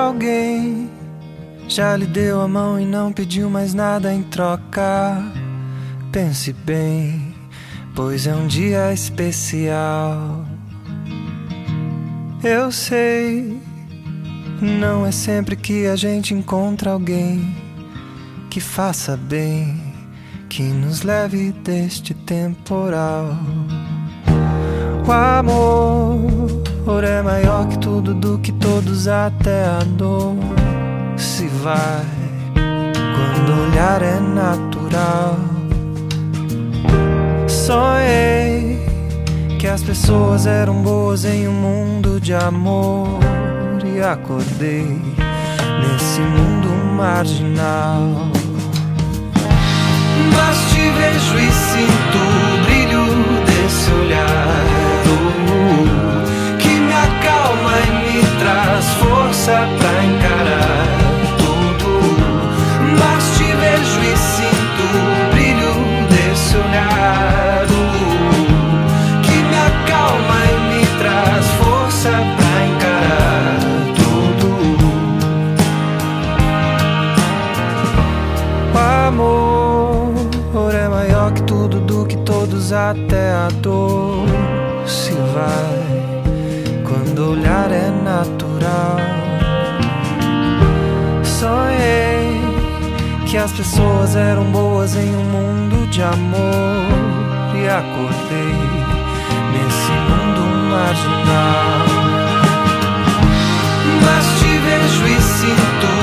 alguém já lhe deu a mão e não pediu mais nada em troca? Pense bem, pois é um dia especial. Eu sei, não é sempre que a gente encontra alguém que faça bem, que nos leve deste temporal. O amor é maior que tudo, do que todos, até a dor se vai quando o olhar é natural. Sonhei que as pessoas eram boas em um mundo de amor, e acordei nesse mundo marginal. Mas te vejo e sinto o brilho desse olhar, que me acalma e me traz força pra encarar tudo. Mas te vejo e sinto o brilho desse olhar, que me acalma e me traz força pra encarar tudo. O amor é maior que tudo, do que todos, até a dor se vai quando o olhar é natural. Sonhei que as pessoas eram boas em um mundo de amor, e acordei nesse mundo marginal. Mas te vejo e sinto